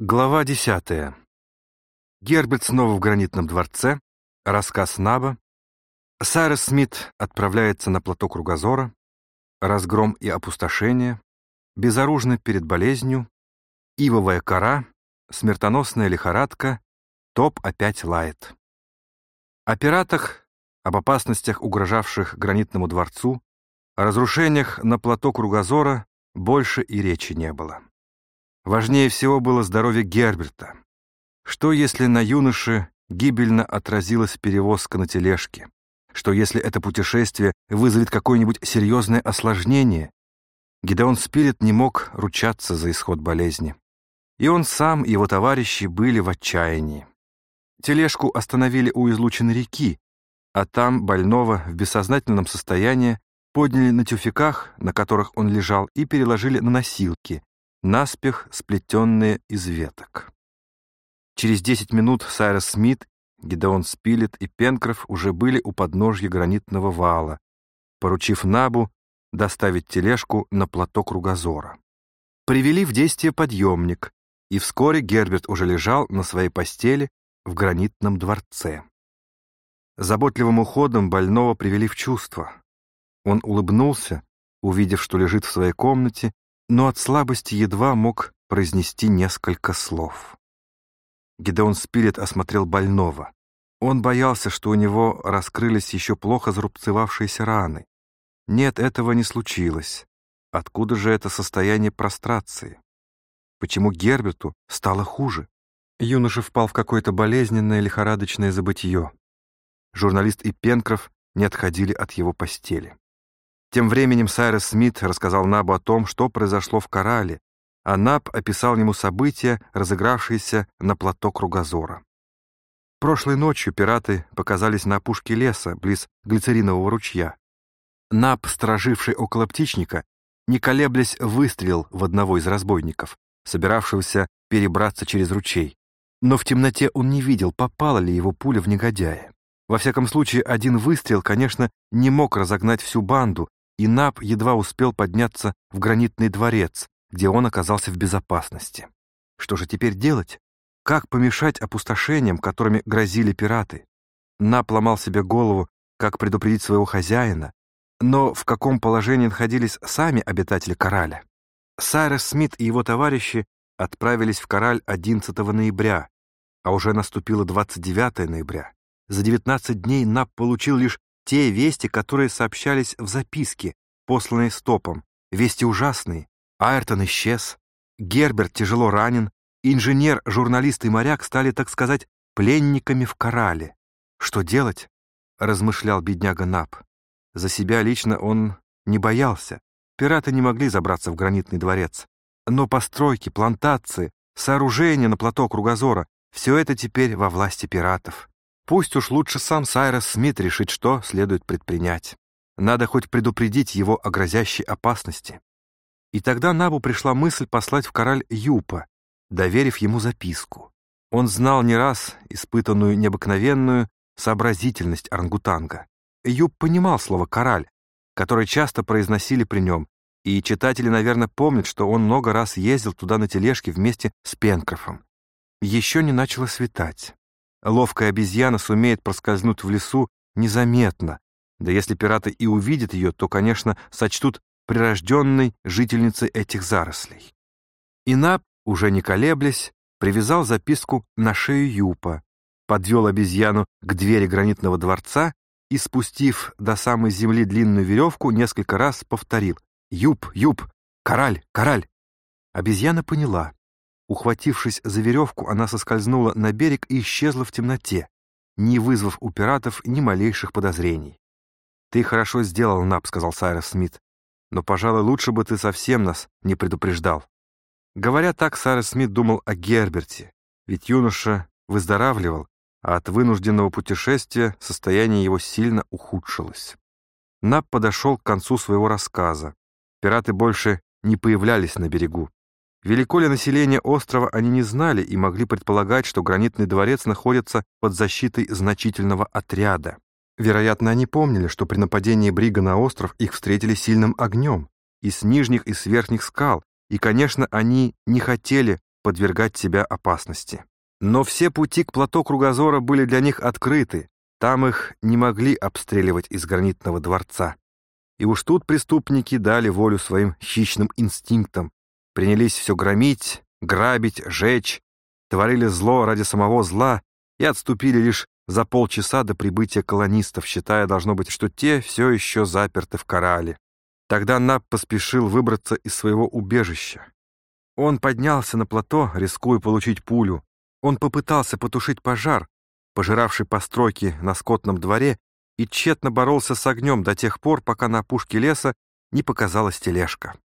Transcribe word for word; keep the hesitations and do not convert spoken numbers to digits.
Глава десятая. Герберт снова в гранитном дворце. Рассказ Наба. Сайрус Смит отправляется на плато Кругозора. Разгром и опустошение. Безоружный перед болезнью. Ивовая кора. Смертоносная лихорадка. Топ опять лает. О пиратах, об опасностях, угрожавших гранитному дворцу, о разрушениях на плато Кругозора больше и речи не было. Важнее всего было здоровье Герберта. Что, если на юноше гибельно отразилась перевозка на тележке? Что, если это путешествие вызовет какое-нибудь серьезное осложнение? Гидеон Спилет не мог ручаться за исход болезни. И он сам, и его товарищи были в отчаянии. Тележку остановили у излученной реки, а там больного в бессознательном состоянии подняли на тюфяках, на которых он лежал, и переложили на носилки, наспех сплетенные из веток. Через десять минут Сайрус Смит, Гидеон Спилет и Пенкроф уже были у подножья гранитного вала, поручив Набу доставить тележку на плато Кругозора. Привели в действие подъемник, и вскоре Герберт уже лежал на своей постели в гранитном дворце. Заботливым уходом больного привели в чувство. Он улыбнулся, увидев, что лежит в своей комнате, но от слабости едва мог произнести несколько слов. Гидеон Спилет осмотрел больного. Он боялся, что у него раскрылись еще плохо зарубцевавшиеся раны. Нет, этого не случилось. Откуда же это состояние прострации? Почему Герберту стало хуже? Юноша впал в какое-то болезненное лихорадочное забытье. Журналист и Пенкроф не отходили от его постели. Тем временем Сайрус Смит рассказал Набу о том, что произошло в Корале, а Наб описал ему события, разыгравшиеся на плато Кругозора. Прошлой ночью пираты показались на опушке леса, близ глицеринового ручья. Наб, стороживший около птичника, не колеблясь, выстрелил в одного из разбойников, собиравшегося перебраться через ручей. Но в темноте он не видел, попала ли его пуля в негодяя. Во всяком случае, один выстрел, конечно, не мог разогнать всю банду, и Наб едва успел подняться в гранитный дворец, где он оказался в безопасности. Что же теперь делать? Как помешать опустошениям, которыми грозили пираты? Наб ломал себе голову, как предупредить своего хозяина, но в каком положении находились сами обитатели Кораля? Сайрус Смит и его товарищи отправились в Кораль одиннадцатого ноября, а уже наступило двадцать девятое ноября. За девятнадцать дней Наб получил лишь те вести, которые сообщались в записке, посланной Стопом. Вести ужасные. Айртон исчез, Герберт тяжело ранен, инженер, журналист и моряк стали, так сказать, пленниками в Корале. Что делать? Размышлял бедняга Наб. За себя лично он не боялся. Пираты не могли забраться в гранитный дворец. Но постройки, плантации, сооружения на плато Кругозора — все это теперь во власти пиратов. Пусть уж лучше сам Сайрус Смит решит, что следует предпринять. Надо хоть предупредить его о грозящей опасности. И тогда Набу пришла мысль послать в Кораль Юпа, доверив ему записку. Он знал не раз испытанную необыкновенную сообразительность орангутанга. Юп понимал слово «кораль», которое часто произносили при нем, и читатели, наверное, помнят, что он много раз ездил туда на тележке вместе с Пенкрофом. Еще не начало светать. Ловкая обезьяна сумеет проскользнуть в лесу незаметно, да если пираты и увидят ее, то, конечно, сочтут прирожденной жительницей этих зарослей. И Наб, уже не колеблясь, привязал записку на шею Юпа, подвел обезьяну к двери гранитного дворца и, спустив до самой земли длинную веревку, несколько раз повторил: «Юп, Юп! Кораль, Кораль!» Обезьяна поняла. Ухватившись за веревку, она соскользнула на берег и исчезла в темноте, не вызвав у пиратов ни малейших подозрений. «Ты хорошо сделал, Наб», — сказал Сайрус Смит, «но, пожалуй, лучше бы ты совсем нас не предупреждал». Говоря так, Сайрус Смит думал о Герберте, ведь юноша выздоравливал, а от вынужденного путешествия состояние его сильно ухудшилось. Наб подошел к концу своего рассказа. Пираты больше не появлялись на берегу. Велико ли население острова они не знали и могли предполагать, что гранитный дворец находится под защитой значительного отряда. Вероятно, они помнили, что при нападении Брига на остров их встретили сильным огнем и с нижних, и с верхних скал, и, конечно, они не хотели подвергать себя опасности. Но все пути к плато Кругозора были для них открыты, там их не могли обстреливать из гранитного дворца. И уж тут преступники дали волю своим хищным инстинктам, принялись все громить, грабить, жечь, творили зло ради самого зла и отступили лишь за полчаса до прибытия колонистов, считая, должно быть, что те все еще заперты в корале. Тогда Наб поспешил выбраться из своего убежища. Он поднялся на плато, рискуя получить пулю. Он попытался потушить пожар, пожиравший постройки на скотном дворе, и тщетно боролся с огнем до тех пор, пока на опушке леса не показалась тележка.